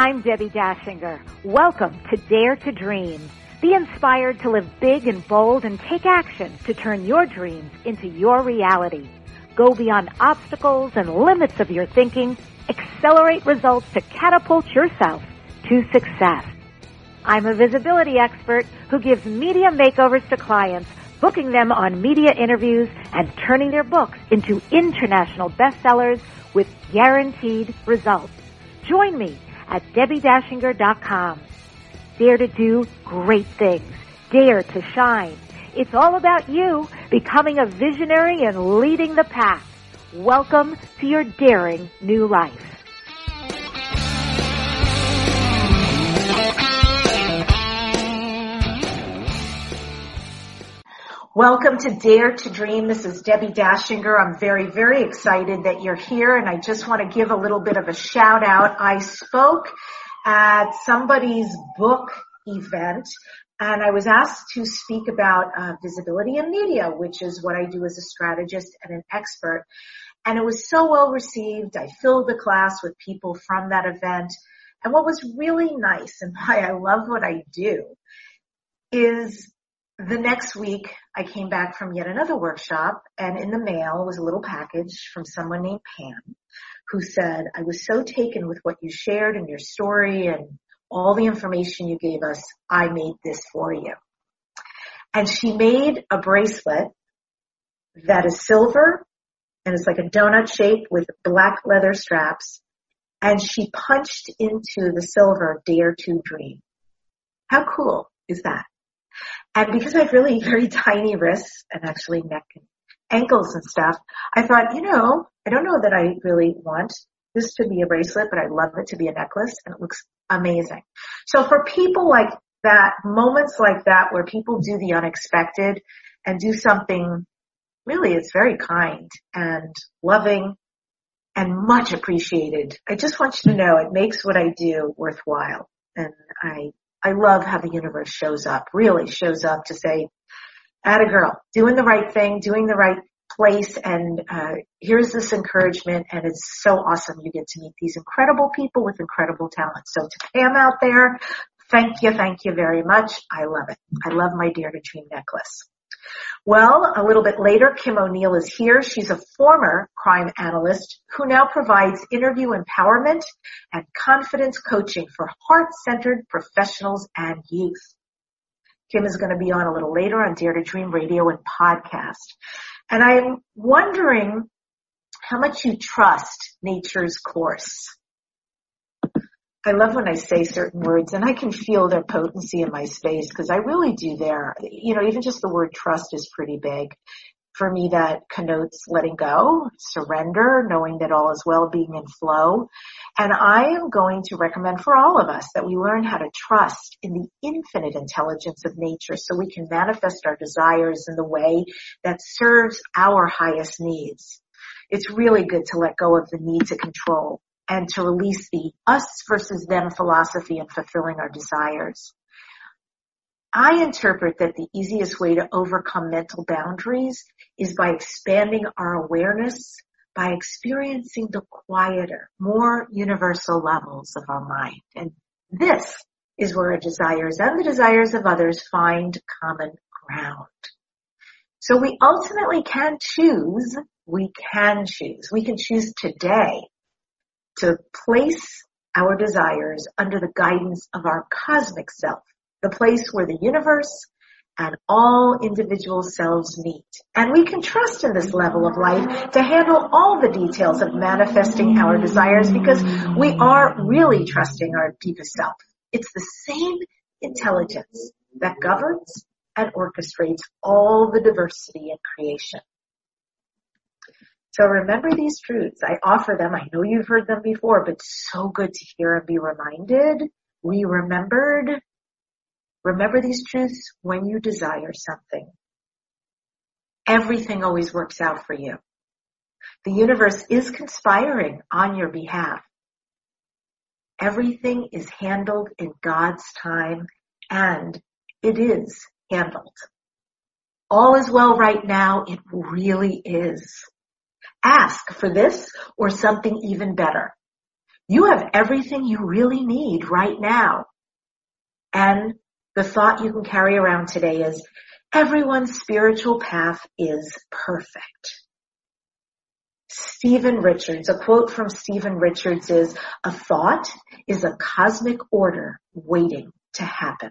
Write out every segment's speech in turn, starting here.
I'm Debbie Dashinger. Welcome to Dare to Dream. Be inspired to live big and bold and take action to turn your dreams into your reality. Go beyond obstacles and limits of your thinking. Accelerate results to catapult yourself to success. I'm a visibility expert who gives media makeovers to clients, booking them on media interviews and turning their books into international bestsellers with guaranteed results. Join me at DebbieDashinger.com. Dare to do great things. Dare to shine. It's all about you becoming a visionary and leading the pack. Welcome to your daring new life. Welcome to Dare to Dream. This is Debbie Dashinger. I'm very, very excited that you're here, and I just want to give a little bit of a shout out. I spoke at somebody's book event, and I was asked to speak about visibility in media, which is what I do as a strategist and an expert. And it was so well received. I filled the class with people from that event. And what was really nice and why I love what I do is the next week, I came back from yet another workshop, and in the mail was a little package from someone named Pam, who said, I was so taken with what you shared in your story and all the information you gave us, I made this for you. And she made a bracelet that is silver, and it's like a donut shape with black leather straps, and she punched into the silver, Dare to Dream. How cool is that? And because I have really very tiny wrists and actually neck and ankles and stuff, I thought, I don't know that I really want this to be a bracelet, but I'd love it to be a necklace, and it looks amazing. So for people like that, moments like that where people do the unexpected and do something really, it's very kind and loving and much appreciated. I just want you to know it makes what I do worthwhile. And I love how the universe really shows up to say, atta girl, doing the right thing, doing the right place, and here's this encouragement, and it's so awesome you get to meet these incredible people with incredible talent. So to Pam out there, thank you very much. I love it. I love my Dare to Dream necklace. Well, a little bit later, Kim O'Neill is here. She's a former crime analyst who now provides interview empowerment and confidence coaching for heart-centered professionals and youth. Kim is going to be on a little later on Dare to Dream Radio and podcast. And I'm wondering how much you trust nature's course. I love when I say certain words, and I can feel their potency in my space because I really do there. Even just the word trust is pretty big. For me, that connotes letting go, surrender, knowing that all is well, being in flow. And I am going to recommend for all of us that we learn how to trust in the infinite intelligence of nature so we can manifest our desires in the way that serves our highest needs. It's really good to let go of the need to control and to release the us versus them philosophy in fulfilling our desires. I interpret that the easiest way to overcome mental boundaries is by expanding our awareness, by experiencing the quieter, more universal levels of our mind. And this is where our desires and the desires of others find common ground. So we ultimately can choose. We can choose today to place our desires under the guidance of our cosmic self, the place where the universe and all individual selves meet. And we can trust in this level of life to handle all the details of manifesting our desires because we are really trusting our deepest self. It's the same intelligence that governs and orchestrates all the diversity in creation. So remember these truths. I offer them. I know you've heard them before, but so good to hear and be reminded, remembered. Remember these truths when you desire something. Everything always works out for you. The universe is conspiring on your behalf. Everything is handled in God's time, and it is handled. All is well right now. It really is. Ask for this or something even better. You have everything you really need right now. And the thought you can carry around today is, everyone's spiritual path is perfect. Stephen Richards, a quote from Stephen Richards is, a thought is a cosmic order waiting to happen.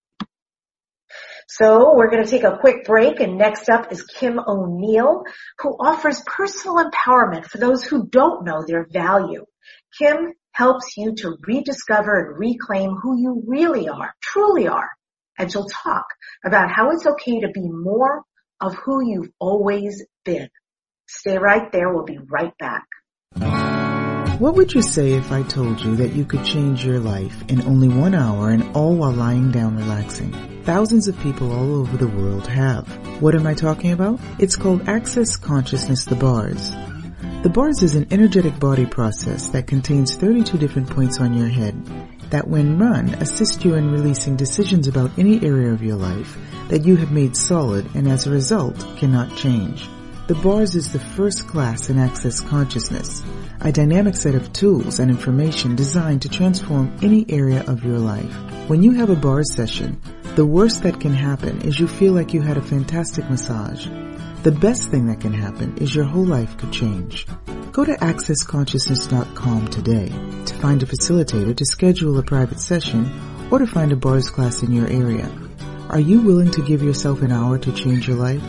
So we're going to take a quick break, and next up is Kim O'Neill, who offers personal empowerment for those who don't know their value. Kim helps you to rediscover and reclaim who you really are, truly are, and she'll talk about how it's okay to be more of who you've always been. Stay right there. We'll be right back. What would you say if I told you that you could change your life in only 1 hour and all while lying down relaxing? Thousands of people all over the world have. What am I talking about? It's called Access Consciousness, the bars. The bars is an energetic body process that contains 32 different points on your head that when run assist you in releasing decisions about any area of your life that you have made solid and as a result cannot change. The bars is the first class in Access Consciousness, a dynamic set of tools and information designed to transform any area of your life. When you have a bars session, the worst that can happen is you feel like you had a fantastic massage. The best thing that can happen is your whole life could change. Go to accessconsciousness.com today to find a facilitator to schedule a private session or to find a bars class in your area. Are you willing to give yourself an hour to change your life?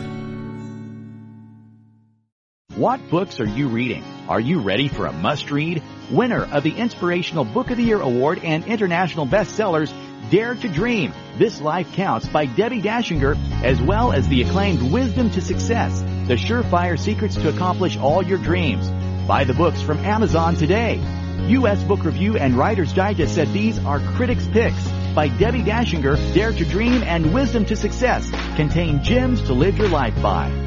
What books are you reading? Are you ready for a must-read? Winner of the Inspirational Book of the Year Award and international bestsellers, Dare to Dream, This Life Counts by Debbie Dashinger, as well as the acclaimed Wisdom to Success, The Surefire Secrets to Accomplish All Your Dreams. Buy the books from Amazon today. U.S. Book Review and Writer's Digest said these are critics' picks. By Debbie Dashinger, Dare to Dream and Wisdom to Success contain gems to live your life by.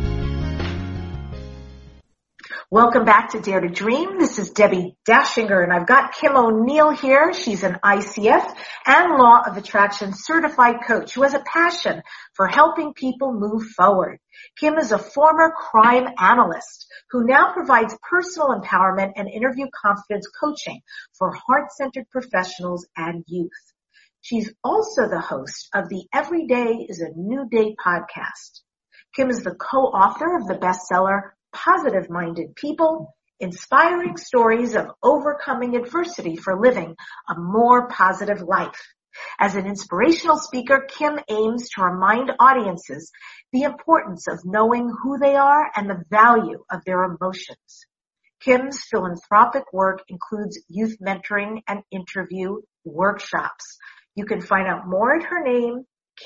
Welcome back to Dare to Dream. This is Debbie Dashinger, and I've got Kim O'Neill here. She's an ICF and Law of Attraction certified coach who has a passion for helping people move forward. Kim is a former crime analyst who now provides personal empowerment and interview confidence coaching for heart-centered professionals and youth. She's also the host of the Every Day is a New Day podcast. Kim is the co-author of the bestseller Positive-Minded People, Inspiring Stories of Overcoming Adversity for Living a More Positive Life. As an inspirational speaker, Kim aims to remind audiences the importance of knowing who they are and the value of their emotions. Kim's philanthropic work includes youth mentoring and interview workshops. You can find out more at her name,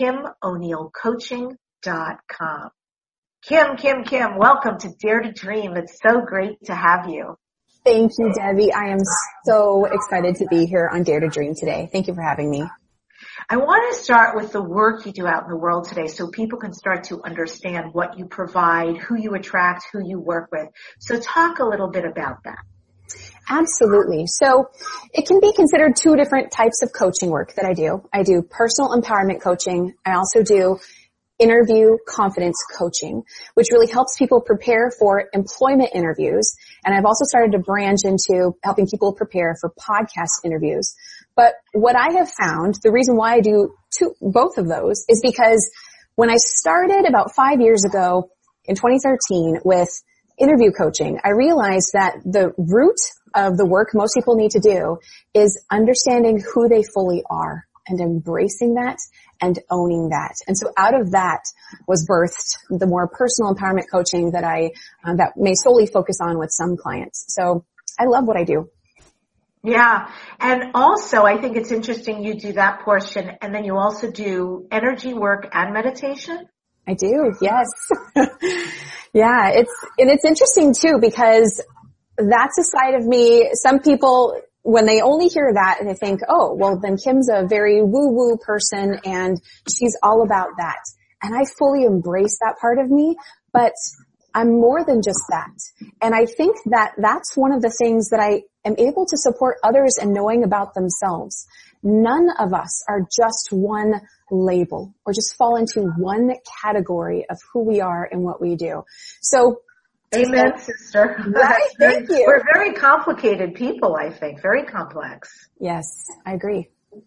KimO'NeillCoaching.com. Kim, welcome to Dare to Dream. It's so great to have you. Thank you, Debbie. I am so excited to be here on Dare to Dream today. Thank you for having me. I want to start with the work you do out in the world today so people can start to understand what you provide, who you attract, who you work with. So talk a little bit about that. Absolutely. So it can be considered two different types of coaching work that I do. I do personal empowerment coaching. I also do interview confidence coaching, which really helps people prepare for employment interviews. And I've also started to branch into helping people prepare for podcast interviews. But what I have found, the reason why I do both of those is because when I started about 5 years ago in 2013 with interview coaching, I realized that the root of the work most people need to do is understanding who they fully are and embracing that and owning that. And so out of that was birthed the more personal empowerment coaching that I that may solely focus on with some clients. So I love what I do. Yeah. And also I think it's interesting you do that portion and then you also do energy work and meditation. I do. Yes. Yeah. It's interesting too because that's a side of me. Some people, when they only hear that, they think, oh, well, then Kim's a very woo-woo person and she's all about that. And I fully embrace that part of me, but I'm more than just that. And I think that that's one of the things that I am able to support others in knowing about themselves. None of us are just one label or just fall into one category of who we are and what we do. So Amen, sister. Right? Thank you. We're very complicated people, I think. Very complex. Yes, I agree.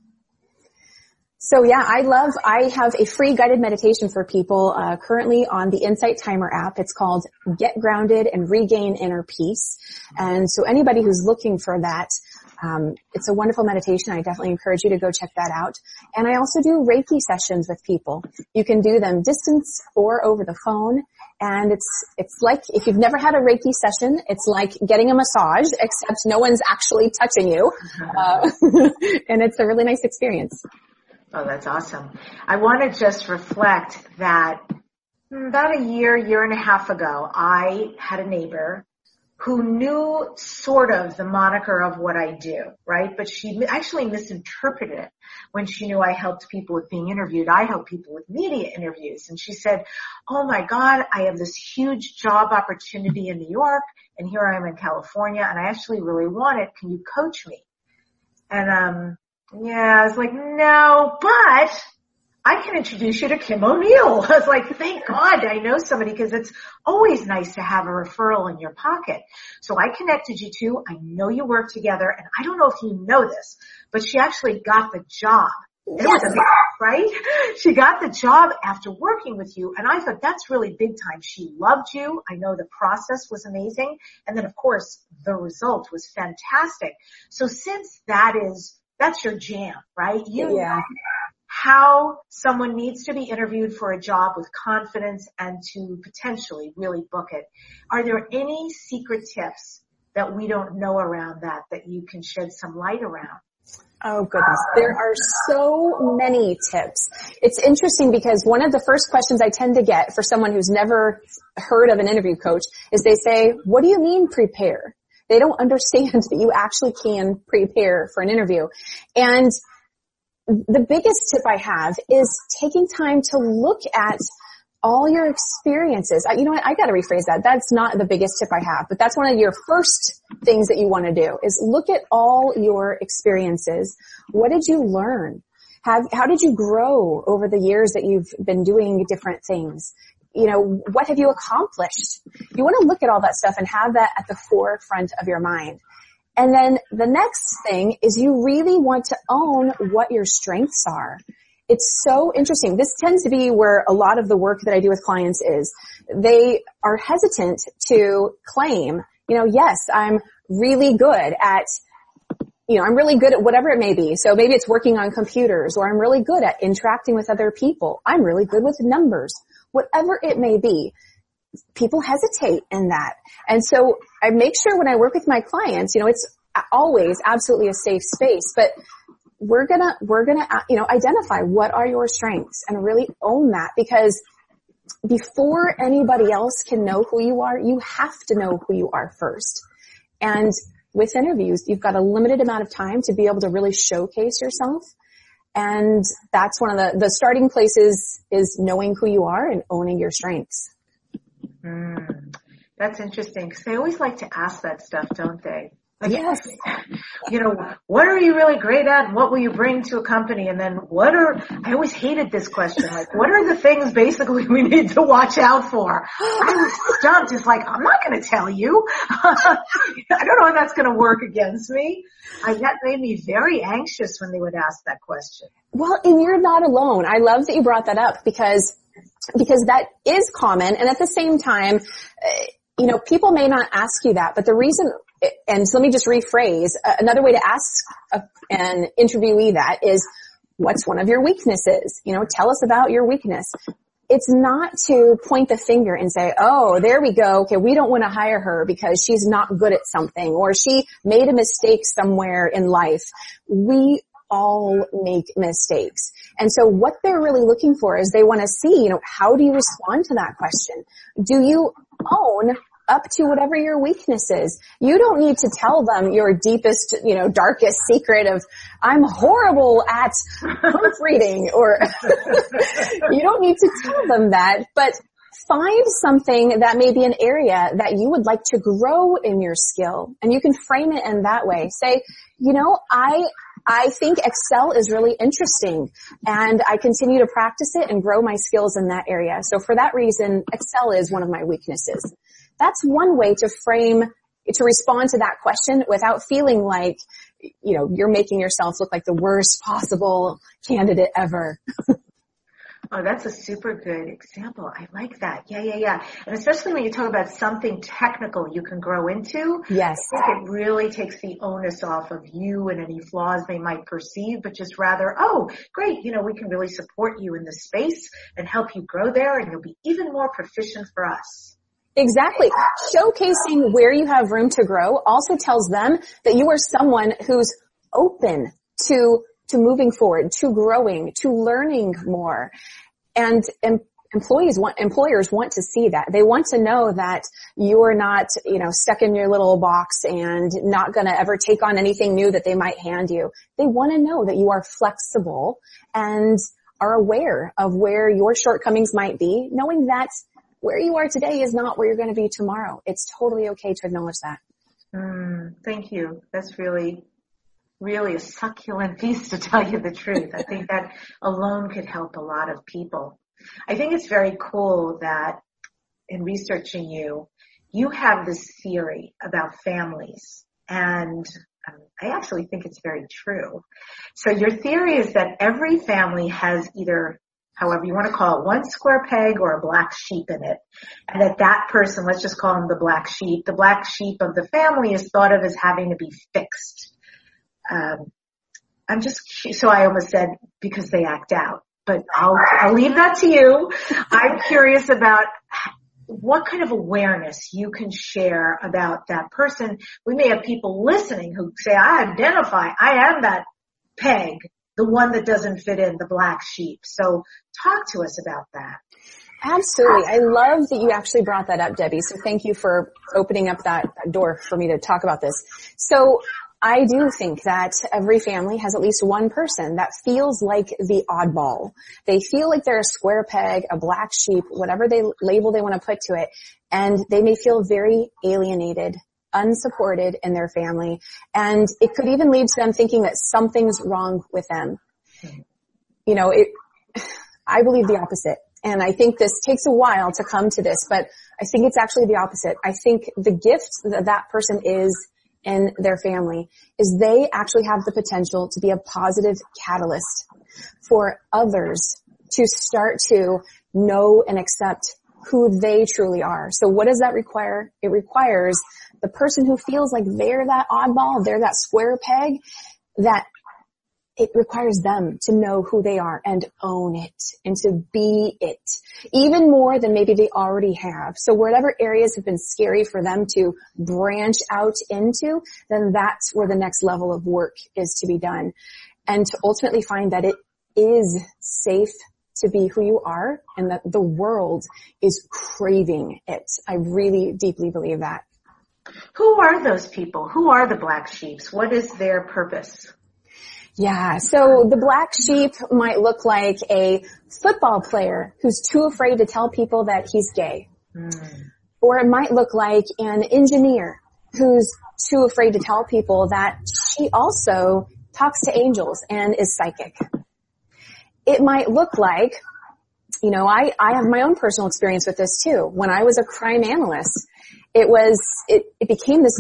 So yeah, I have a free guided meditation for people currently on the Insight Timer app. It's called Get Grounded and Regain Inner Peace. And so anybody who's looking for that, it's a wonderful meditation. I definitely encourage you to go check that out. And I also do Reiki sessions with people. You can do them distance or over the phone. And it's like, if you've never had a Reiki session, it's like getting a massage, except no one's actually touching you. And it's a really nice experience. Oh, that's awesome. I want to just reflect that about a year and a half ago, I had a neighbor who knew sort of the moniker of what I do, right? But she actually misinterpreted it when she knew I helped people with being interviewed. I help people with media interviews. And she said, oh my God, I have this huge job opportunity in New York, and here I am in California, and I actually really want it. Can you coach me? And, yeah, I was like, no, but I can introduce you to Kim O'Neill. I was like, thank God I know somebody, because it's always nice to have a referral in your pocket. So I connected you two. I know you work together, and I don't know if you know this, but she actually got the job. It was amazing, right? She got the job after working with you, and I thought that's really big time. She loved you. I know the process was amazing. And then, of course, the result was fantastic. So since that's your jam, right? You know how someone needs to be interviewed for a job with confidence and to potentially really book it. Are there any secret tips that we don't know around that you can shed some light around? Oh goodness, there are so many tips. It's interesting because one of the first questions I tend to get for someone who's never heard of an interview coach is they say, what do you mean prepare? They don't understand that you actually can prepare for an interview. And the biggest tip I have is taking time to look at all your experiences. You know what? I got to rephrase that. That's not the biggest tip I have, but that's one of your first things that you want to do is look at all your experiences. What did you learn? How did you grow over the years that you've been doing different things? You know, what have you accomplished? You want to look at all that stuff and have that at the forefront of your mind. And then the next thing is you really want to own what your strengths are. It's so interesting. This tends to be where a lot of the work that I do with clients is. They are hesitant to claim, you know, yes, I'm really good at, you know, I'm really good at whatever it may be. So maybe it's working on computers, or I'm really good at interacting with other people. I'm really good with numbers. Whatever it may be, people hesitate in that. And so I make sure when I work with my clients, you know, it's always absolutely a safe space, but we're gonna, you know, identify what are your strengths and really own that, because before anybody else can know who you are, you have to know who you are first. And with interviews, you've got a limited amount of time to be able to really showcase yourself. And that's one of the starting places is knowing who you are and owning your strengths. That's interesting, because they always like to ask that stuff, don't they? Like, yes. You know, what are you really great at, and what will you bring to a company? And then I always hated this question, like, what are the things basically we need to watch out for? I was stumped. It's like, I'm not going to tell you. I don't know if that's going to work against me. That made me very anxious when they would ask that question. Well, and you're not alone. I love that you brought that up because that is common. And at the same time, you know, people may not ask you that, but the reason, and so let me just rephrase, another way to ask an interviewee that is, what's one of your weaknesses? You know, tell us about your weakness. It's not to point the finger and say, oh, there we go. Okay, we don't want to hire her because she's not good at something, or she made a mistake somewhere in life. We all make mistakes. And so what they're really looking for is they want to see, you know, how do you respond to that question? Do you own up to whatever your weakness is? You don't need to tell them your deepest, you know, darkest secret of, I'm horrible at proofreading, or you don't need to tell them that, but find something that may be an area that you would like to grow in your skill. And you can frame it in that way. Say, you know, I think Excel is really interesting, and I continue to practice it and grow my skills in that area. So for that reason, Excel is one of my weaknesses. That's one way to respond to that question without feeling like, you're making yourself look like the worst possible candidate ever. Oh, that's a super good example. I like that. Yeah. And especially when you talk about something technical you can grow into. Yes. I think it really takes the onus off of you and any flaws they might perceive, but just rather, oh, great, we can really support you in this space and help you grow there, and you'll be even more proficient for us. Exactly. Showcasing where you have room to grow also tells them that you are someone who's open to moving forward, to growing, to learning more. And employers want to see that. They want to know that you're not, stuck in your little box and not going to ever take on anything new that they might hand you. They want to know that you are flexible and are aware of where your shortcomings might be, knowing that where you are today is not where you're going to be tomorrow. It's totally okay to acknowledge that. Thank you. That's really a succulent piece, to tell you the truth. I think that alone could help a lot of people. I think it's very cool that in researching you have this theory about families, and I actually think it's very true. So your theory is that every family has either, however you want to call it, one square peg or a black sheep in it. And that person, let's just call him the black sheep of the family is thought of as having to be fixed. So I almost said because they act out, but I'll leave that to you. I'm curious about what kind of awareness you can share about that person. We may have people listening who say, I am that peg, the one that doesn't fit in, the black sheep. So talk to us about that. Absolutely. I love that you actually brought that up, Debbie. So thank you for opening up that door for me to talk about this. So I do think that every family has at least one person that feels like the oddball. They feel like they're a square peg, a black sheep, whatever label they want to put to it, and they may feel very alienated, unsupported in their family, and it could even lead to them thinking that something's wrong with them. I believe the opposite. And I think this takes a while to come to this, but I think it's actually the opposite. I think the gift that person is in their family is they actually have the potential to be a positive catalyst for others to start to know and accept who they truly are. So what does that require? It requires the person who feels like they're that oddball, they're that square peg, that it requires them to know who they are and own it and to be it, even more than maybe they already have. So whatever areas have been scary for them to branch out into, then that's where the next level of work is to be done. And to ultimately find that it is safe to be who you are and that the world is craving it. I really deeply believe that. Who are those people? Who are the black sheeps? What is their purpose? Yeah, so the black sheep might look like a football player who's too afraid to tell people that he's gay. Or it might look like an engineer who's too afraid to tell people that she also talks to angels and is psychic. It might look like, I have my own personal experience with this too. When I was a crime analyst, it became this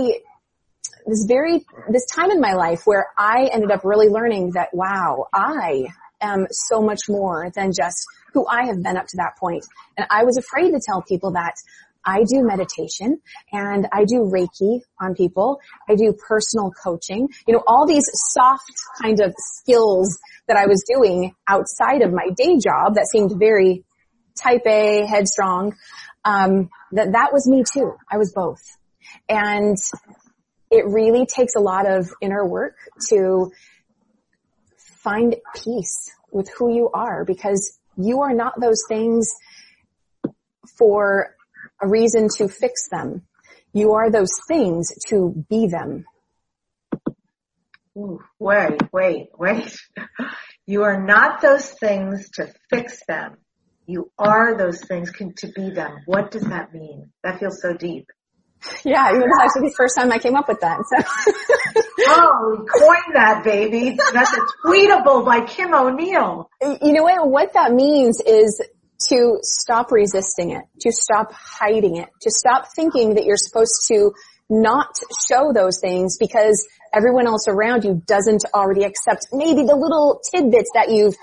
time in my life where I ended up really learning that, wow, I am so much more than just who I have been up to that point. And I was afraid to tell people that I do meditation and I do Reiki on people. I do personal coaching, all these soft kind of skills that I was doing outside of my day job that seemed very type A, headstrong. That was me too. I was both. And it really takes a lot of inner work to find peace with who you are, because you are not those things for a reason to fix them. You are those things to be them. Ooh, wait. You are not those things to fix them. You are those things to be them. What does that mean? That feels so deep. Yeah, it was actually the first time I came up with that. So. Oh, coin that, baby. That's a tweetable by Kim O'Neill. You know what that means is to stop resisting it, to stop hiding it, to stop thinking that you're supposed to not show those things because everyone else around you doesn't already accept maybe the little tidbits that you've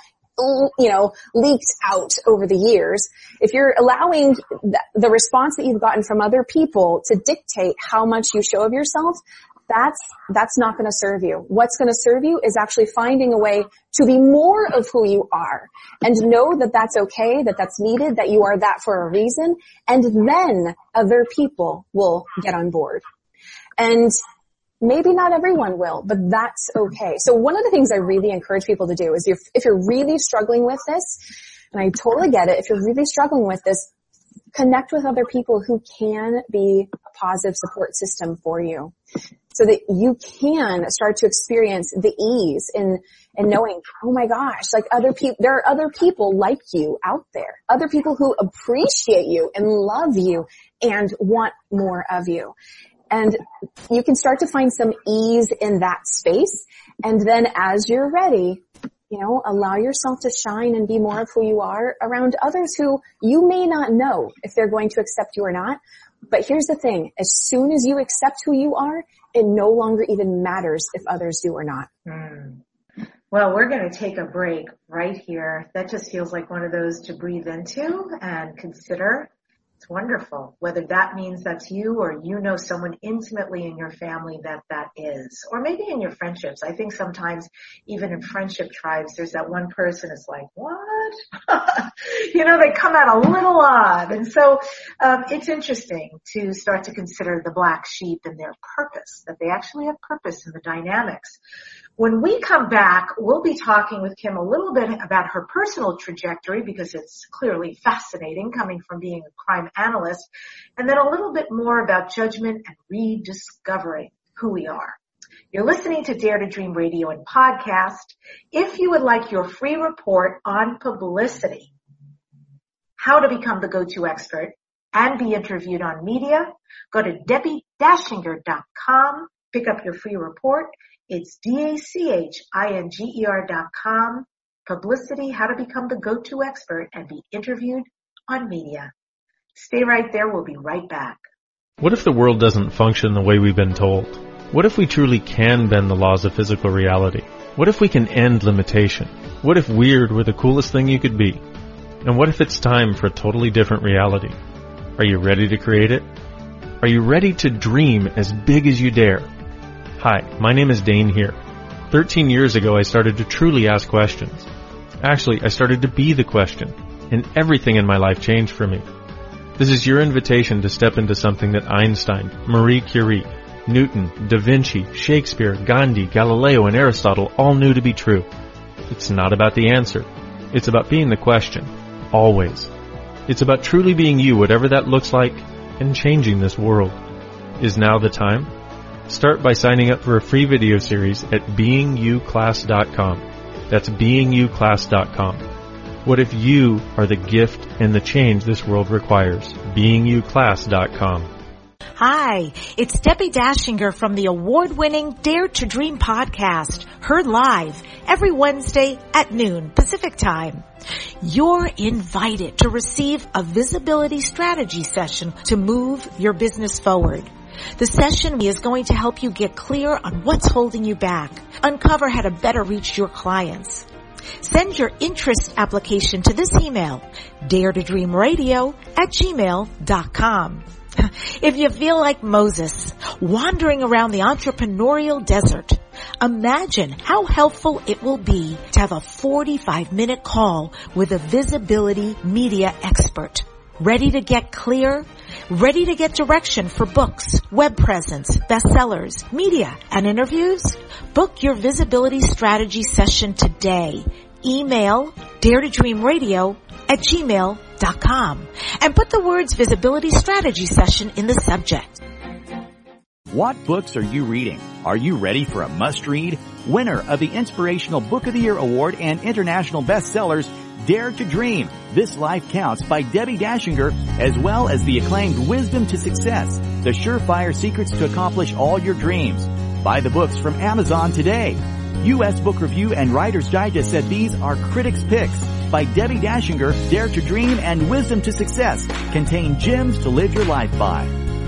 leaked out over the years. If you're allowing the response that you've gotten from other people to dictate how much you show of yourself, that's not going to serve you. What's going to serve you is actually finding a way to be more of who you are and know that that's okay, that that's needed, that you are that for a reason, and then other people will get on board. And maybe not everyone will, but that's okay. So one of the things I really encourage people to do is if you're really struggling with this, and I totally get it, if you're really struggling with this, connect with other people who can be a positive support system for you so that you can start to experience the ease in knowing, oh my gosh, like there are other people like you out there, other people who appreciate you and love you and want more of you. And you can start to find some ease in that space. And then as you're ready, allow yourself to shine and be more of who you are around others who you may not know if they're going to accept you or not. But here's the thing. As soon as you accept who you are, it no longer even matters if others do or not. Well, we're going to take a break right here. That just feels like one of those to breathe into and consider. It's wonderful. Whether that means that's you or someone intimately in your family that is, or maybe in your friendships. I think sometimes even in friendship tribes, there's that one person is like, what? They come out a little odd. And so, it's interesting to start to consider the black sheep and their purpose, that they actually have purpose in the dynamics. When we come back, we'll be talking with Kim a little bit about her personal trajectory because it's clearly fascinating coming from being a crime analyst, and then a little bit more about judgment and rediscovering who we are. You're listening to Dare to Dream Radio and podcast. If you would like your free report on publicity, how to become the go-to expert and be interviewed on media, go to DebbieDashinger.com, pick up your free report. It's DACHINGER.com. Publicity, how to become the go-to expert and be interviewed on media. Stay right there. We'll be right back. What if the world doesn't function the way we've been told? What if we truly can bend the laws of physical reality? What if we can end limitation? What if weird were the coolest thing you could be? And what if it's time for a totally different reality? Are you ready to create it? Are you ready to dream as big as you dare? Hi, my name is Dane here. 13 years ago, I started to truly ask questions. Actually, I started to be the question, and everything in my life changed for me. This is your invitation to step into something that Einstein, Marie Curie, Newton, Da Vinci, Shakespeare, Gandhi, Galileo, and Aristotle all knew to be true. It's not about the answer. It's about being the question. Always. It's about truly being you, whatever that looks like, and changing this world. Is now the time? Start by signing up for a free video series at beingyouclass.com. That's beingyouclass.com. What if you are the gift and the change this world requires? beingyouclass.com. Hi, it's Debbie Dashinger from the award-winning Dare to Dream podcast, heard live every Wednesday at noon Pacific Time. You're invited to receive a visibility strategy session to move your business forward. The session is going to help you get clear on what's holding you back, uncover how to better reach your clients. Send your interest application to this email, daretodreamradio@gmail.com. If you feel like Moses, wandering around the entrepreneurial desert, imagine how helpful it will be to have a 45-minute call with a visibility media expert. Ready to get clear? Ready to get direction for books, web presence, bestsellers, media, and interviews? Book your visibility strategy session today. Email daretodreamradio@gmail.com and put the words visibility strategy session in the subject. What books are you reading? Are you ready for a must-read? Winner of the Inspirational Book of the Year Award and international bestsellers, Dare to Dream, This Life Counts by Debbie Dashinger, as well as the acclaimed Wisdom to Success, The Surefire Secrets to Accomplish All Your Dreams. Buy the books from Amazon today. U.S. Book Review and Writer's Digest said these are critics' picks. by Debbie Dashinger, Dare to Dream and Wisdom to Success contain gems to live your life by.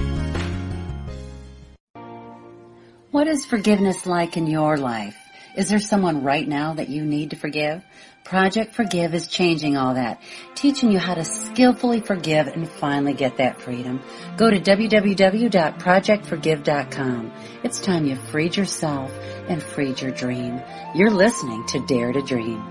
What is forgiveness like in your life? Is there someone right now that you need to forgive? Project Forgive is changing all that, teaching you how to skillfully forgive and finally get that freedom. Go to www.projectforgive.com. It's time you freed yourself and freed your dream. You're listening to Dare to Dream.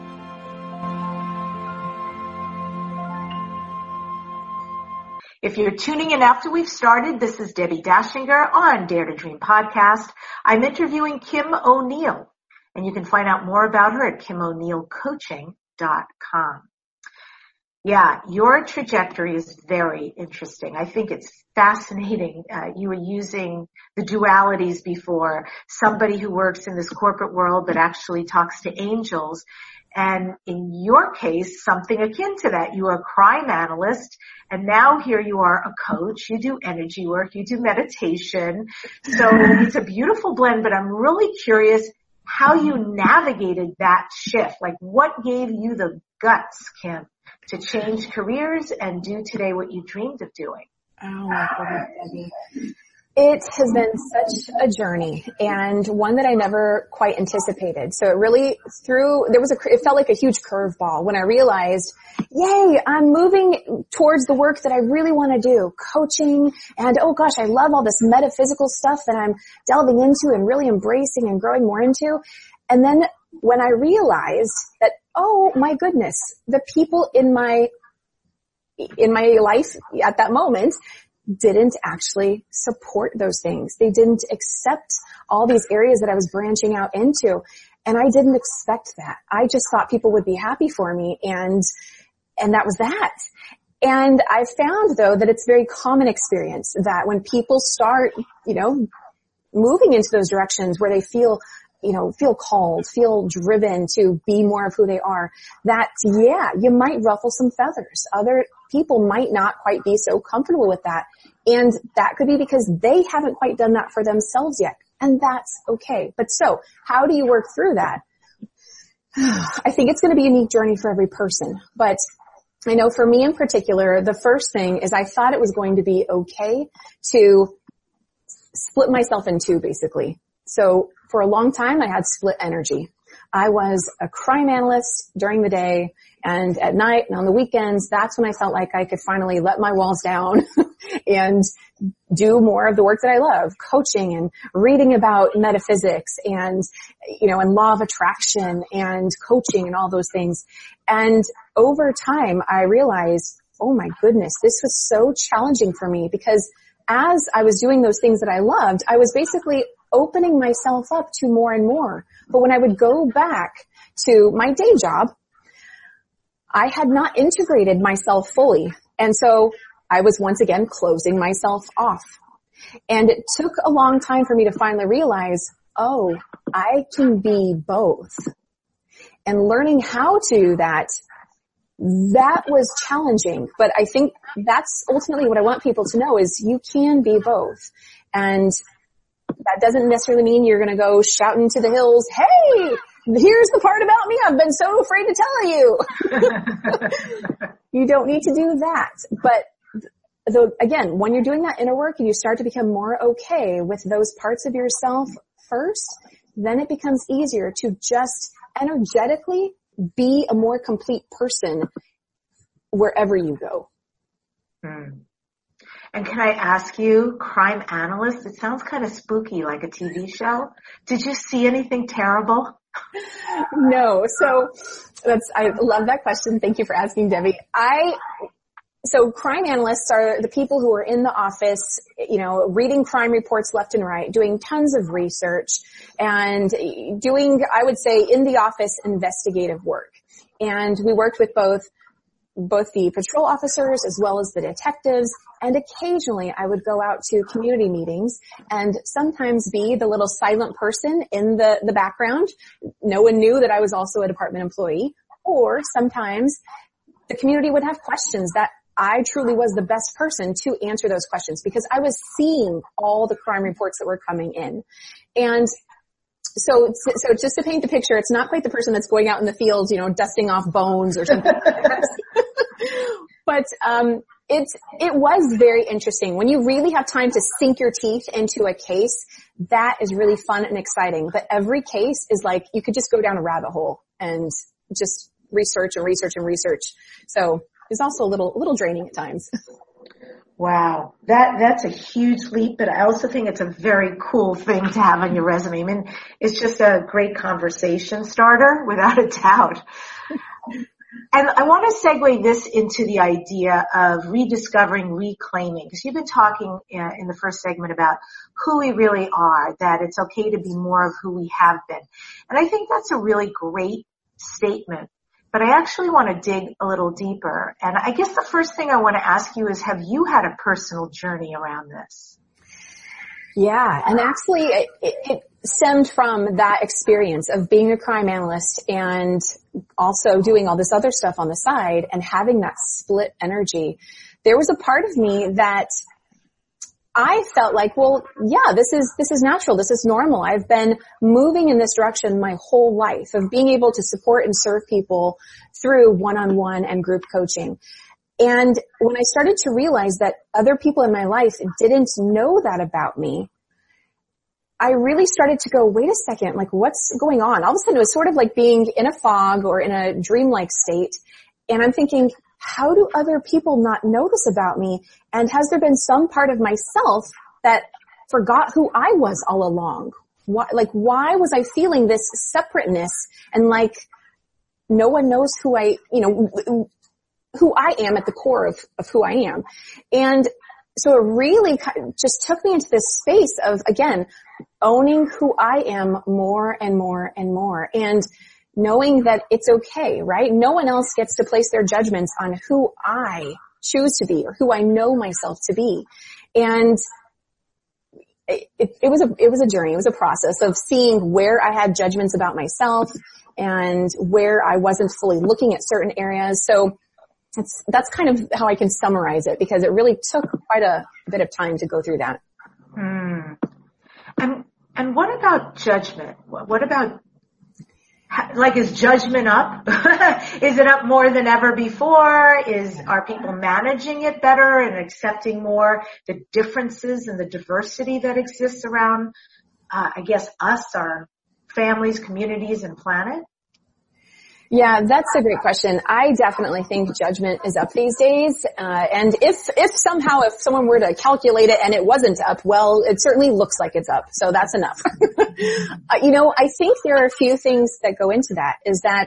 If you're tuning in after we've started, this is Debbie Dashinger on Dare to Dream podcast. I'm interviewing Kim O'Neill, and you can find out more about her at KimO'NeillCoaching.com. Yeah, your trajectory is very interesting. I think it's fascinating. You were using the dualities before, somebody who works in this corporate world but actually talks to angels. And in your case, something akin to that. You are a crime analyst, and now here you are a coach. You do energy work. You do meditation. So it's a beautiful blend, but I'm really curious how you navigated that shift. Like, what gave you the guts, Kim, to change careers and do today what you dreamed of doing? Oh, my goodness, Debbie. It has been such a journey, and one that I never quite anticipated. So it really it felt like a huge curveball when I realized, yay, I'm moving towards the work that I really want to do, coaching, and oh gosh, I love all this metaphysical stuff that I'm delving into and really embracing and growing more into. And then when I realized that, oh my goodness, the people in my life at that moment didn't actually support those things. They didn't accept all these areas that I was branching out into. And I didn't expect that. I just thought people would be happy for me, and that was that. And I found, though, that it's a very common experience that when people start, moving into those directions where they feel called, feel driven to be more of who they are, that, yeah, you might ruffle some feathers. Other people might not quite be so comfortable with that. And that could be because they haven't quite done that for themselves yet. And that's okay. But so, how do you work through that? I think it's going to be a unique journey for every person. But I know for me in particular, the first thing is I thought it was going to be okay to split myself in two, basically. So for a long time, I had split energy. I was a crime analyst during the day, and at night and on the weekends, that's when I felt like I could finally let my walls down and do more of the work that I love, coaching and reading about metaphysics and, and law of attraction and coaching and all those things. And over time, I realized, oh my goodness, this was so challenging for me, because as I was doing those things that I loved, I was basically opening myself up to more and more. But when I would go back to my day job, I had not integrated myself fully. And so I was once again closing myself off. And it took a long time for me to finally realize, oh, I can be both. And learning how to do that was challenging. But I think that's ultimately what I want people to know is you can be both. And that doesn't necessarily mean you're going to go shouting to the hills, hey, here's the part about me I've been so afraid to tell you. You don't need to do that. But again, when you're doing that inner work and you start to become more okay with those parts of yourself first, then it becomes easier to just energetically be a more complete person wherever you go. And can I ask you, crime analyst, it sounds kind of spooky, like a TV show. Did you see anything terrible? No. So I love that question. Thank you for asking, Debbie. So crime analysts are the people who are in the office, reading crime reports left and right, doing tons of research and doing, I would say, in the office investigative work. And we worked with both the patrol officers as well as the detectives. And occasionally I would go out to community meetings and sometimes be the little silent person in the background. No one knew that I was also a department employee. Or sometimes the community would have questions that I truly was the best person to answer those questions because I was seeing all the crime reports that were coming in. And So just to paint the picture, it's not quite the person that's going out in the fields, dusting off bones or something like that. But, it was very interesting. When you really have time to sink your teeth into a case, that is really fun and exciting. But every case is like, you could just go down a rabbit hole and just research and research and research. So it's also a little draining at times. Wow. That's a huge leap, but I also think it's a very cool thing to have on your resume. I mean, it's just a great conversation starter, without a doubt. And I want to segue this into the idea of rediscovering, reclaiming, because you've been talking in the first segment about who we really are, that it's okay to be more of who we have been. And I think that's a really great statement. But I actually want to dig a little deeper. And I guess the first thing I want to ask you is, have you had a personal journey around this? Yeah, and actually it stemmed from that experience of being a crime analyst and also doing all this other stuff on the side and having that split energy. There was a part of me that I felt like, well, yeah, this is natural. This is normal. I've been moving in this direction my whole life of being able to support and serve people through one-on-one and group coaching. And when I started to realize that other people in my life didn't know that about me, I really started to go, wait a second, like what's going on? All of a sudden it was sort of like being in a fog or in a dreamlike state. And I'm thinking, how do other people not know this about me? And has there been some part of myself that forgot who I was all along? Why was I feeling this separateness and like no one knows who I am at the core of who I am? And so it really just took me into this space of, again, owning who I am more and more and more. And knowing that it's okay, right? No one else gets to place their judgments on who I choose to be or who I know myself to be. And it was a journey. It was a process of seeing where I had judgments about myself and where I wasn't fully looking at certain areas. So that's kind of how I can summarize it, because it really took quite a bit of time to go through that. And what about judgment? What about, like, is judgment up? Is it up more than ever before? Are people managing it better and accepting more the differences and the diversity that exists around, I guess, us, our families, communities, and planet? Yeah, that's a great question. I definitely think judgment is up these days. And if someone were to calculate it and it wasn't up, well, it certainly looks like it's up. So that's enough. I think there are a few things that go into that, is that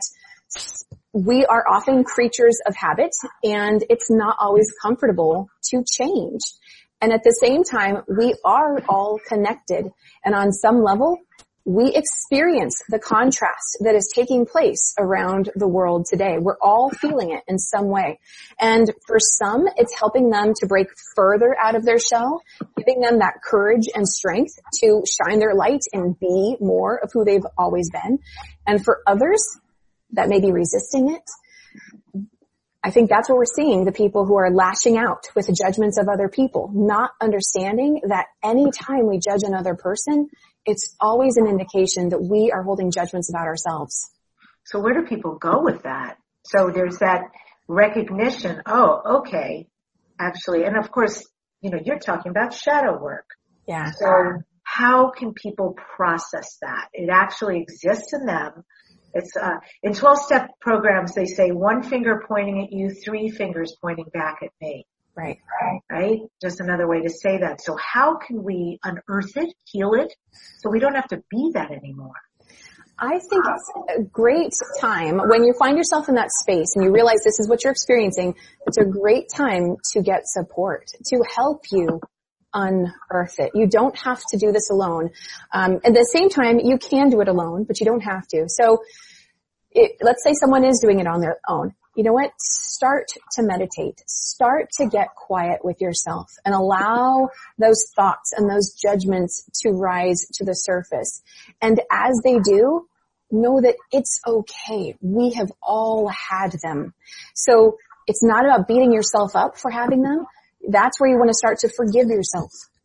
we are often creatures of habit and it's not always comfortable to change. And at the same time, we are all connected. And on some level, we experience the contrast that is taking place around the world today. We're all feeling it in some way. And for some, it's helping them to break further out of their shell, giving them that courage and strength to shine their light and be more of who they've always been. And for others that may be resisting it, I think that's what we're seeing, the people who are lashing out with the judgments of other people, not understanding that any time we judge another person, it's always an indication that we are holding judgments about ourselves. So where do people go with that? So there's that recognition, oh, okay, actually, and of course, you're talking about shadow work. Yeah. So how can people process that? It actually exists in them. It's, in 12-step programs, they say 1 finger pointing at you, 3 fingers pointing back at me. Right. Right? Just another way to say that. So how can we unearth it, heal it, so we don't have to be that anymore? I think it's a great time when you find yourself in that space and you realize this is what you're experiencing. It's a great time to get support, to help you unearth it. You don't have to do this alone. At the same time, you can do it alone, but you don't have to. So let's say someone is doing it on their own. You know what? Start to meditate. Start to get quiet with yourself and allow those thoughts and those judgments to rise to the surface. And as they do, know that it's okay. We have all had them. So it's not about beating yourself up for having them. That's where you want to start to forgive yourself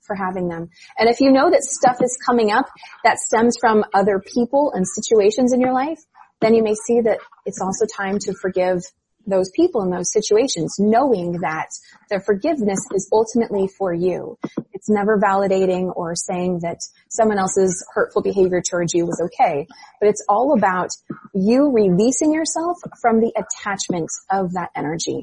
for having them. And if you know that stuff is coming up that stems from other people and situations in your life, then you may see that it's also time to forgive those people in those situations, knowing that the forgiveness is ultimately for you. It's never validating or saying that someone else's hurtful behavior towards you was okay, but it's all about you releasing yourself from the attachment of that energy.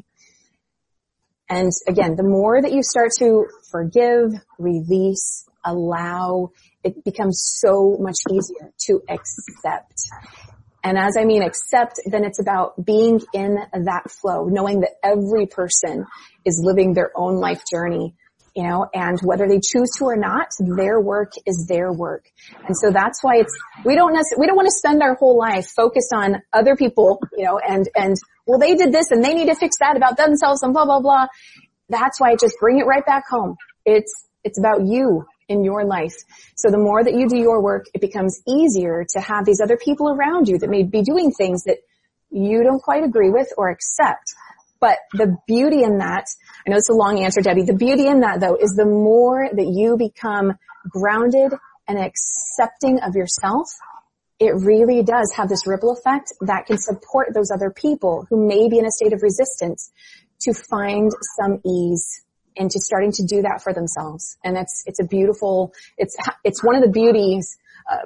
And again, the more that you start to forgive, release, allow, it becomes so much easier to accept. And as I mean accept, then it's about being in that flow, knowing that every person is living their own life journey, and whether they choose to or not, their work is their work. And so that's why we don't want to spend our whole life focused on other people, and well, they did this and they need to fix that about themselves and blah, blah, blah. That's why I just bring it right back home. It's about you in your life. So the more that you do your work, it becomes easier to have these other people around you that may be doing things that you don't quite agree with or accept. But the beauty in that, I know it's a long answer, Debbie, the beauty in that though is the more that you become grounded and accepting of yourself, it really does have this ripple effect that can support those other people who may be in a state of resistance to find some ease into starting to do that for themselves. And it's a beautiful, it's one of the beauties,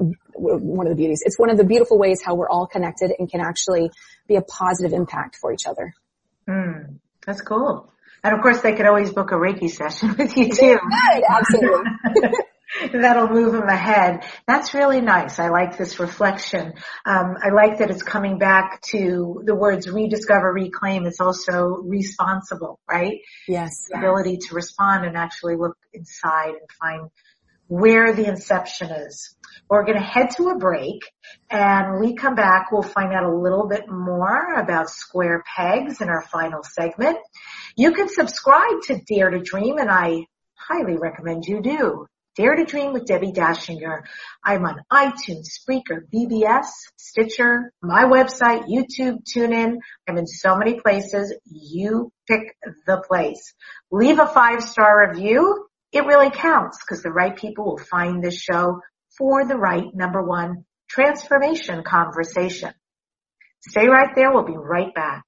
it's one of the beautiful ways how we're all connected and can actually be a positive impact for each other. That's cool. And of course they could always book a Reiki session with you too. Right, absolutely. That'll move them ahead. That's really nice. I like this reflection. I like that it's coming back to the words rediscover, reclaim. It's also responsible, right? Yes. The ability to respond and actually look inside and find where the inception is. We're going to head to a break, and when we come back, we'll find out a little bit more about square pegs in our final segment. You can subscribe to Dare to Dream, and I highly recommend you do. Dare to Dream with Debbie Dashinger. I'm on iTunes, Spreaker, BBS, Stitcher, my website, YouTube, TuneIn. I'm in so many places. You pick the place. Leave a 5-star review. It really counts because the right people will find this show for the right #1 transformation conversation. Stay right there. We'll be right back.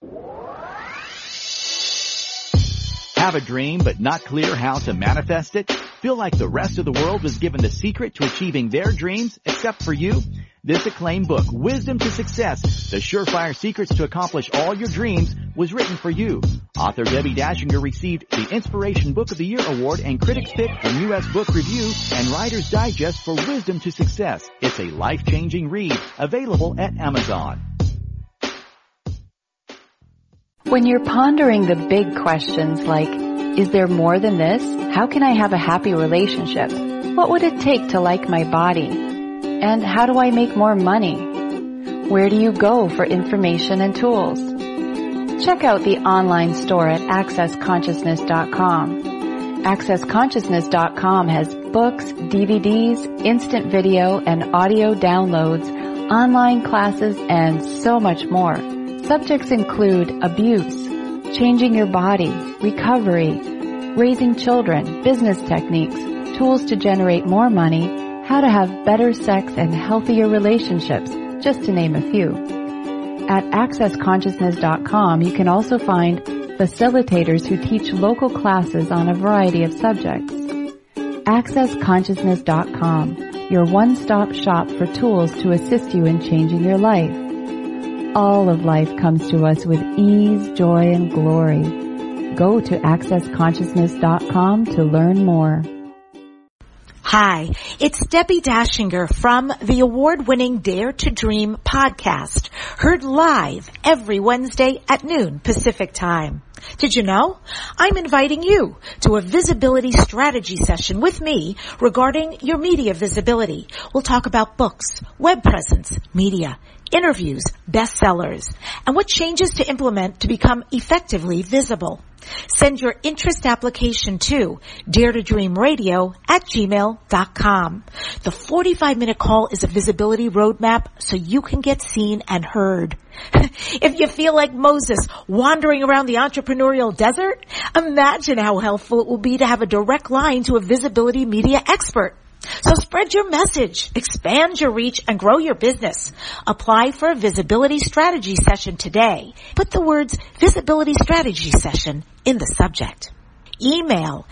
Have a dream but not clear how to manifest it? Feel like the rest of the world was given the secret to achieving their dreams except for you? This acclaimed book, Wisdom to Success, The Surefire Secrets to Accomplish All Your Dreams, was written for you. Author Debbie Dashinger received the Inspiration Book of the Year Award and Critics Pick from U.S. Book Review and Writer's Digest for Wisdom to Success. It's a life-changing read, available at Amazon. When you're pondering the big questions like, is there more than this? How can I have a happy relationship? What would it take to like my body? And how do I make more money? Where do you go for information and tools? Check out the online store at accessconsciousness.com. Accessconsciousness.com has books, DVDs, instant video and audio downloads, online classes, and so much more. Subjects include abuse, changing your body, recovery, raising children, business techniques, tools to generate more money, how to have better sex and healthier relationships, just to name a few. At accessconsciousness.com, you can also find facilitators who teach local classes on a variety of subjects. Accessconsciousness.com, your one-stop shop for tools to assist you in changing your life. All of life comes to us with ease, joy, and glory. Go to accessconsciousness.com to learn more. Hi, it's Debbie Dashinger from the award-winning Dare to Dream podcast, heard live every Wednesday at noon Pacific Time. Did you know? I'm inviting you to a visibility strategy session with me regarding your media visibility. We'll talk about books, web presence, media, interviews, bestsellers, and what changes to implement to become effectively visible. Send your interest application to daretodreamradio@gmail.com. The 45-minute call is a visibility roadmap so you can get seen and heard. If you feel like Moses wandering around the entrepreneurial desert, imagine how helpful it will be to have a direct line to a visibility media expert. So spread your message, expand your reach, and grow your business. Apply for a visibility strategy session today. Put the words visibility strategy session in the subject. Email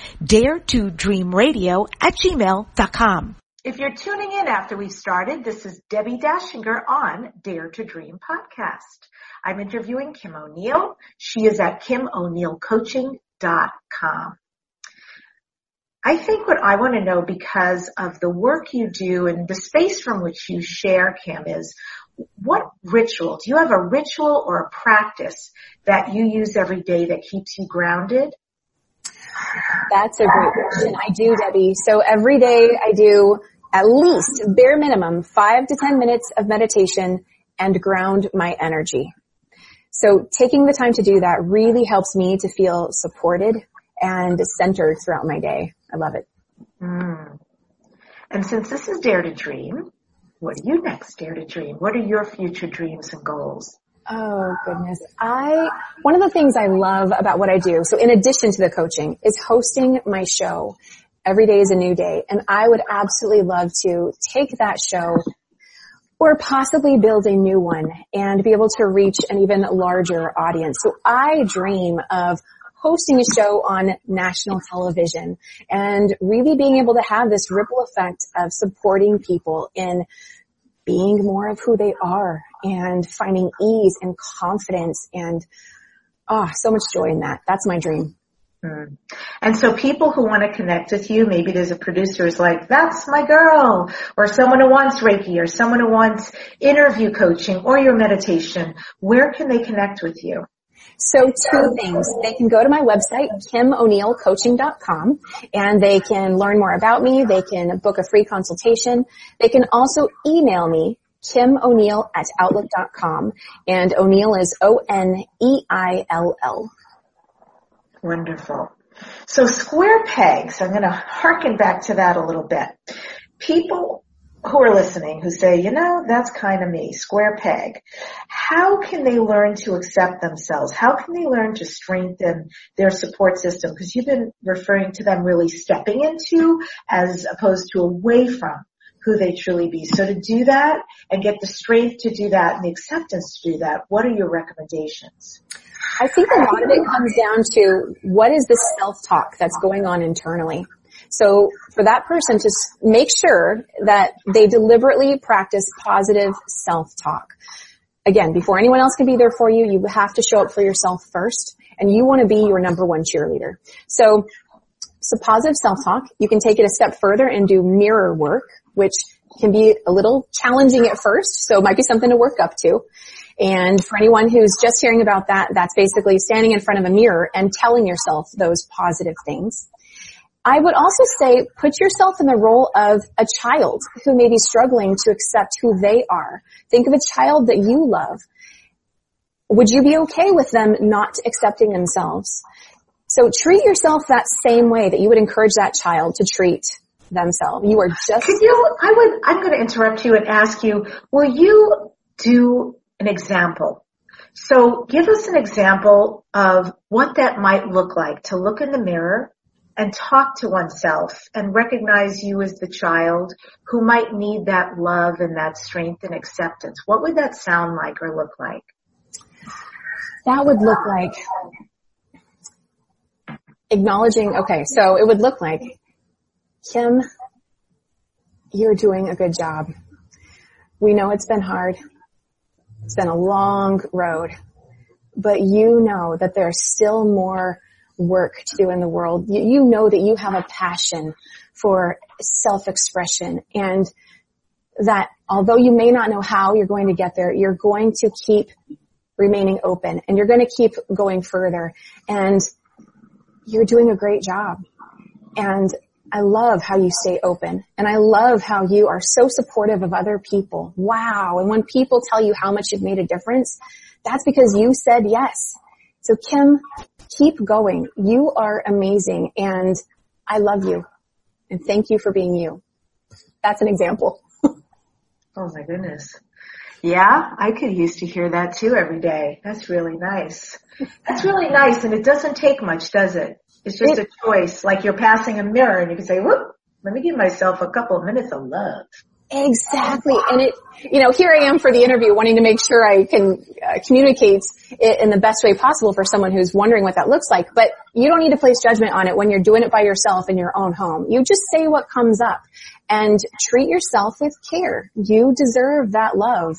daretodreamradio@gmail.com. If you're tuning in after we started, this is Debbie Dashinger on Dare to Dream podcast. I'm interviewing Kim O'Neill. She is at KimO'NeillCoaching.com. I think what I want to know, because of the work you do and the space from which you share, Kim, is what ritual, do you have a ritual or a practice that you use every day that keeps you grounded? That's a great question. I do, Debbie. So every day I do at least, bare minimum, 5 to 10 minutes of meditation and ground my energy. So taking the time to do that really helps me to feel supported and centered throughout my day. I love it. And since this is Dare to Dream, what do you next dare to dream? What are your future dreams and goals? Oh, goodness. One of the things I love about what I do, so in addition to the coaching, is hosting my show. Every day is a new day. And I would absolutely love to take that show or possibly build a new one and be able to reach an even larger audience. So I dream of hosting a show on national television and really being able to have this ripple effect of supporting people in being more of who they are and finding ease and confidence and so much joy in that. That's my dream. And so people who want to connect with you, maybe there's a producer who's like, that's my girl, or someone who wants Reiki, or someone who wants interview coaching or your meditation, where can they connect with you? So 2 things. They can go to my website, KimO'NeillCoaching.com, and they can learn more about me. They can book a free consultation. They can also email me, KimO'Neill@Outlook.com, and O'Neill is Oneill. Wonderful. So square pegs, I'm going to hearken back to that a little bit. People who are listening who say, that's kind of me, square peg. How can they learn to accept themselves? How can they learn to strengthen their support system? Because you've been referring to them really stepping into as opposed to away from who they truly be. So to do that and get the strength to do that and the acceptance to do that, what are your recommendations? I think a lot of it comes down to what is the self-talk that's going on internally. So for that person to make sure that they deliberately practice positive self-talk. Again, before anyone else can be there for you, you have to show up for yourself first, and you want to be your number one cheerleader. So positive self-talk, you can take it a step further and do mirror work, which can be a little challenging at first, so it might be something to work up to. And for anyone who's just hearing about that, that's basically standing in front of a mirror and telling yourself those positive things. I would also say put yourself in the role of a child who may be struggling to accept who they are. Think of a child that you love. Would you be okay with them not accepting themselves? So treat yourself that same way that you would encourage that child to treat themselves. You are just... I'm going to interrupt you and ask you, will you do an example? So give us an example of what that might look like, to look in the mirror and talk to oneself and recognize you as the child who might need that love and that strength and acceptance. What would that sound like or look like? That would look like acknowledging, so it would look like, Kim, you're doing a good job. We know it's been hard. It's been a long road, but you know that there's still more work to do in the world. You know that you have a passion for self-expression, and that although you may not know how you're going to get there, you're going to keep remaining open and you're going to keep going further, and you're doing a great job. And I love how you stay open, and I love how you are so supportive of other people. Wow. And when people tell you how much you've made a difference, that's because you said yes. So Kim, Keep going. You are amazing, and I love you, and thank you for being you. That's an example. Oh my goodness. Yeah, I could use to hear that too every day. That's really nice. That's really nice, and it doesn't take much, does it? It's just a choice, like you're passing a mirror and you can say, whoop, let me give myself a couple of minutes of love. Exactly. And here I am for the interview wanting to make sure I can communicate it in the best way possible for someone who's wondering what that looks like. But you don't need to place judgment on it when you're doing it by yourself in your own home. You just say what comes up and treat yourself with care. You deserve that love.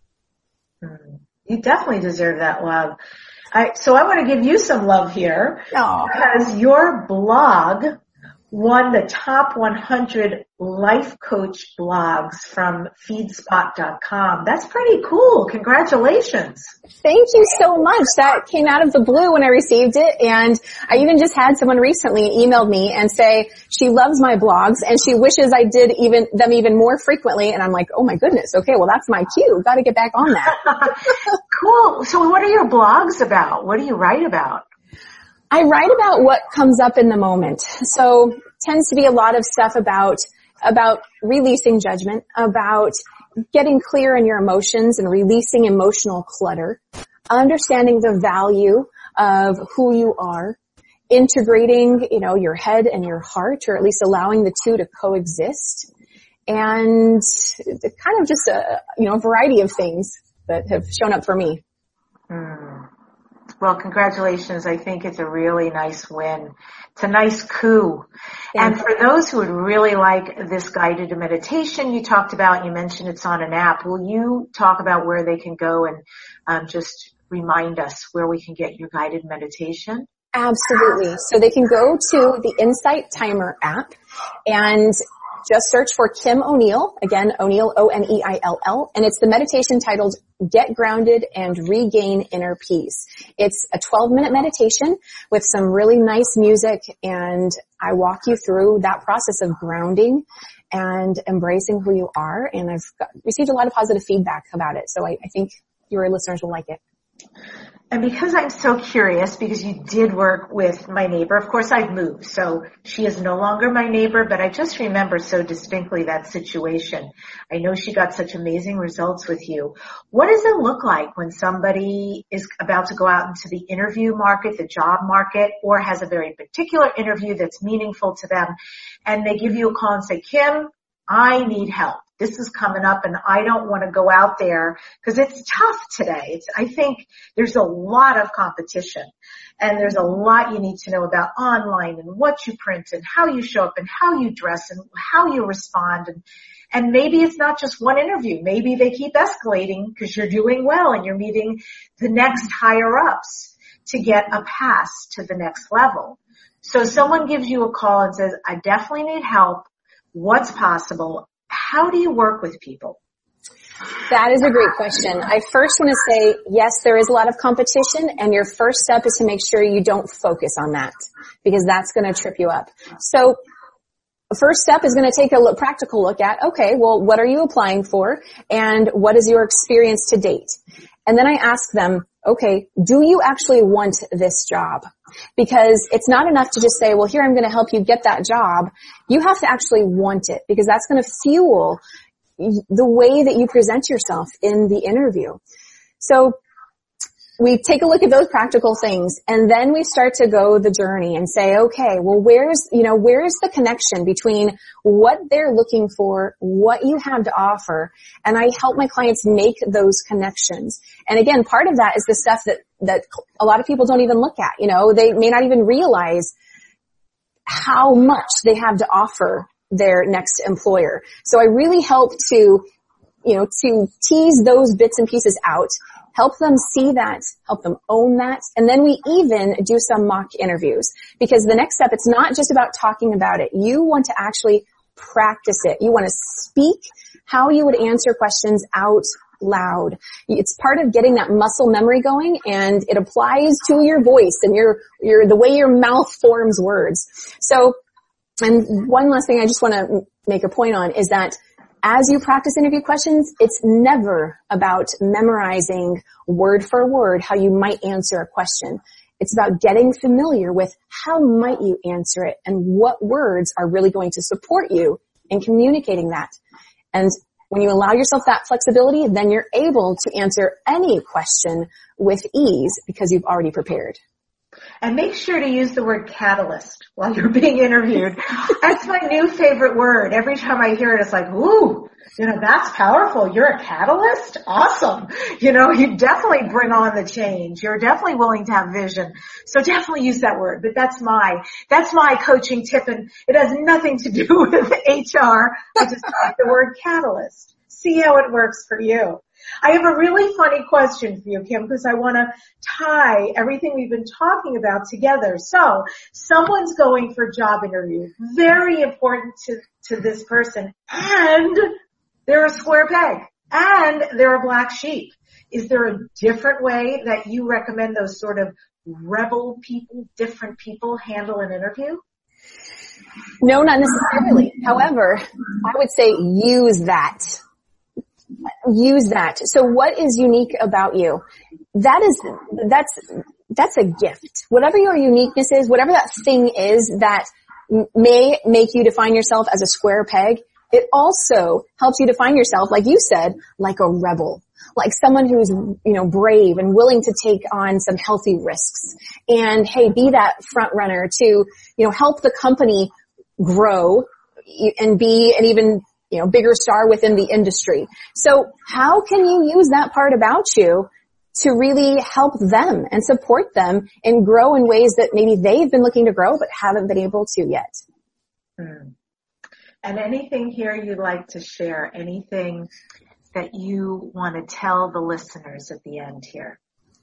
You definitely deserve that love. So I want to give you some love here. Aww. Because your blog won the top 100 life coach blogs from feedspot.com. That's pretty cool. Congratulations. Thank you so much. That came out of the blue when I received it. And I even just had someone recently emailed me and say she loves my blogs and she wishes I did them even more frequently. And I'm like, oh my goodness. Okay. Well, that's my cue. Got to get back on that. Cool. So what are your blogs about? What do you write about? I write about what comes up in the moment. So tends to be a lot of stuff about releasing judgment, about getting clear in your emotions and releasing emotional clutter, understanding the value of who you are, integrating, your head and your heart, or at least allowing the two to coexist, and kind of just a variety of things that have shown up for me. Well, congratulations. I think it's a really nice win. It's a nice coup. And for those who would really like this guided meditation you talked about, you mentioned it's on an app. Will you talk about where they can go and just remind us where we can get your guided meditation? Absolutely. So they can go to the Insight Timer app and just search for Kim O'Neill, again, O'Neill, O-N-E-I-L-L, and it's the meditation titled Get Grounded and Regain Inner Peace. It's a 12-minute meditation with some really nice music, and I walk you through that process of grounding and embracing who you are, and I've received a lot of positive feedback about it, so I think your listeners will like it. And because I'm so curious, because you did work with my neighbor, of course I've moved, so she is no longer my neighbor, but I just remember so distinctly that situation. I know she got such amazing results with you. What does it look like when somebody is about to go out into the interview market, the job market, or has a very particular interview that's meaningful to them, and they give you a call and say, Kim, I need help. This is coming up and I don't want to go out there because it's tough today. I think there's a lot of competition and there's a lot you need to know about online and what you print and how you show up and how you dress and how you respond. And maybe it's not just one interview. Maybe they keep escalating because you're doing well and you're meeting the next higher ups to get a pass to the next level. So someone gives you a call and says, I definitely need help. What's possible? How do you work with people? That is a great question. I first want to say, yes, there is a lot of competition, and your first step is to make sure you don't focus on that, because that's going to trip you up. So the first step is going to take a practical look at, okay, well, what are you applying for, and what is your experience to date? And then I ask them, okay, do you actually want this job? Because it's not enough to just say, well, here, I'm going to help you get that job. You have to actually want it, because that's going to fuel the way that you present yourself in the interview. So we take a look at those practical things, and then we start to go the journey and say, okay, well, where's the connection between what they're looking for, what you have to offer, and I help my clients make those connections. And again, part of that is the stuff that a lot of people don't even look at. They may not even realize how much they have to offer their next employer. So I really help to tease those bits and pieces out, help them see that, help them own that, and then we even do some mock interviews. Because the next step, it's not just about talking about it. You want to actually practice it. You want to speak how you would answer questions out loud. It's part of getting that muscle memory going, and it applies to your voice and the way your mouth forms words. So, and one last thing I just want to make a point on is that as you practice interview questions, it's never about memorizing word for word how you might answer a question. It's about getting familiar with how might you answer it and what words are really going to support you in communicating that. And when you allow yourself that flexibility, then you're able to answer any question with ease because you've already prepared. And make sure to use the word catalyst while you're being interviewed. That's my new favorite word. Every time I hear it, it's like, ooh, that's powerful. You're a catalyst? Awesome. You definitely bring on the change. You're definitely willing to have vision. So definitely use that word. But that's my coaching tip, and it has nothing to do with HR. I just like the word catalyst. See how it works for you. I have a really funny question for you, Kim, because I want to tie everything we've been talking about together. So someone's going for a job interview, very important to this person, and they're a square peg, and they're a black sheep. Is there a different way that you recommend those sort of rebel people, different people handle an interview? No, not necessarily. However, I would say use that. So what is unique about you? That's a gift. Whatever your uniqueness is, whatever that thing is that may make you define yourself as a square peg, it also helps you define yourself, like you said, like a rebel, like someone who's, brave and willing to take on some healthy risks. And hey, be that front runner to, help the company grow and be an even bigger star within the industry. So how can you use that part about you to really help them and support them and grow in ways that maybe they've been looking to grow but haven't been able to yet? And anything here you'd like to share, anything that you want to tell the listeners at the end here?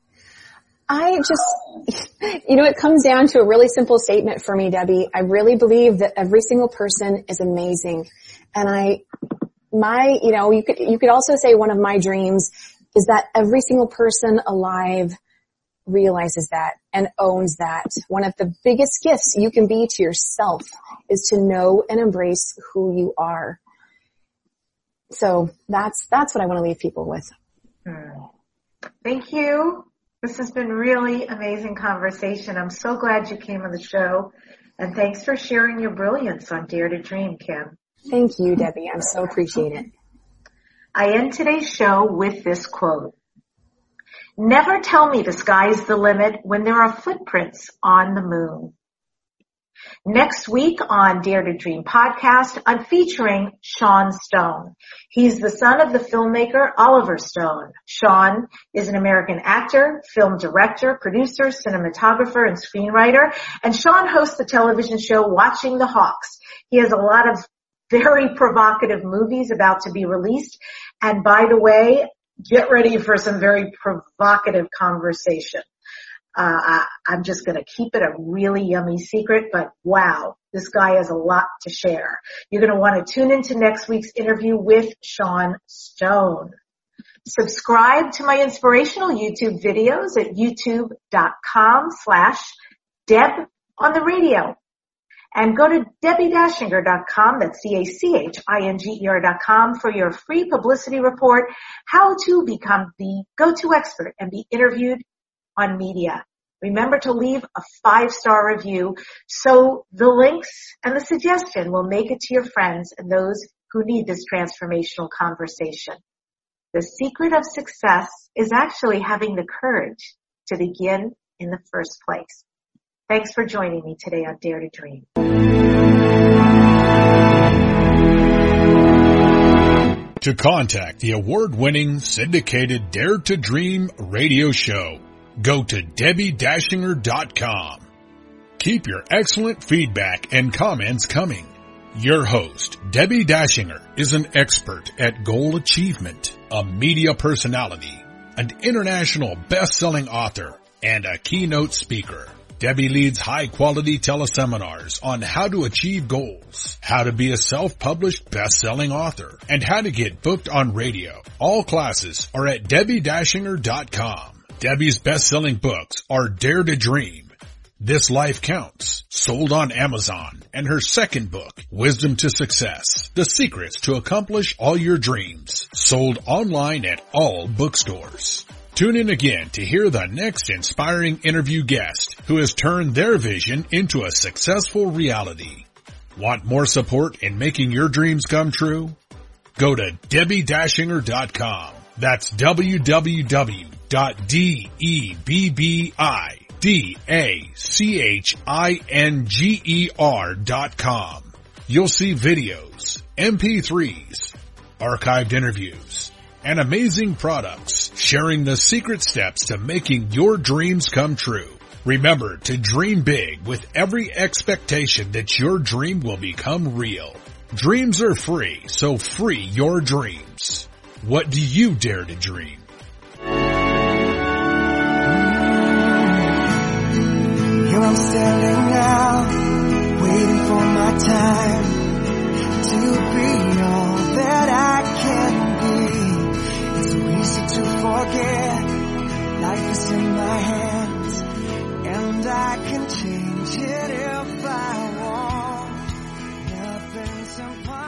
I just, it comes down to a really simple statement for me, Debbie. I really believe that every single person is amazing. And you could also say one of my dreams is that every single person alive realizes that and owns that. One of the biggest gifts you can be to yourself is to know and embrace who you are. So that's what I want to leave people with. Thank you. This has been really amazing conversation. I'm so glad you came on the show, and thanks for sharing your brilliance on Dare to Dream, Kim. Thank you, Debbie. I so appreciate it. I end today's show with this quote. Never tell me the sky's the limit when there are footprints on the moon. Next week on Dare to Dream podcast, I'm featuring Sean Stone. He's the son of the filmmaker Oliver Stone. Sean is an American actor, film director, producer, cinematographer, and screenwriter. And Sean hosts the television show Watching the Hawks. He has a lot of very provocative movies about to be released. And by the way, get ready for some very provocative conversation. I'm just going to keep it a really yummy secret, but wow, this guy has a lot to share. You're going to want to tune into next week's interview with Sean Stone. Subscribe to my inspirational YouTube videos at youtube.com/Deb on the radio. And go to DebbieDashinger.com, that's DACHINGER.com for your free publicity report, how to become the go-to expert and be interviewed on media. Remember to leave a 5-star review so the links and the suggestion will make it to your friends and those who need this transformational conversation. The secret of success is actually having the courage to begin in the first place. Thanks for joining me today on Dare to Dream. To contact the award-winning syndicated Dare to Dream radio show, go to DebbieDashinger.com. Keep your excellent feedback and comments coming. Your host, Debbie Dashinger, is an expert at goal achievement, a media personality, an international best-selling author, and a keynote speaker. Debbie leads high-quality teleseminars on how to achieve goals, how to be a self-published best-selling author, and how to get booked on radio. All classes are at DebbieDashinger.com. Debbie's best-selling books are Dare to Dream, This Life Counts, sold on Amazon, and her second book, Wisdom to Success, The Secrets to Accomplish All Your Dreams, sold online at all bookstores. Tune in again to hear the next inspiring interview guest who has turned their vision into a successful reality. Want more support in making your dreams come true? Go to DebbieDashinger.com. That's www.DebbieDashinger.com. You'll see videos, MP3s, archived interviews, and amazing products sharing the secret steps to making your dreams come true. Remember to dream big with every expectation that your dream will become real. Dreams are free, so free your dreams. What do you dare to dream? Here I'm standing now, waiting for my time to be all that I can be. It's so easy to forget, life is in my hands, and I can change it if I want. Nothing's impossible.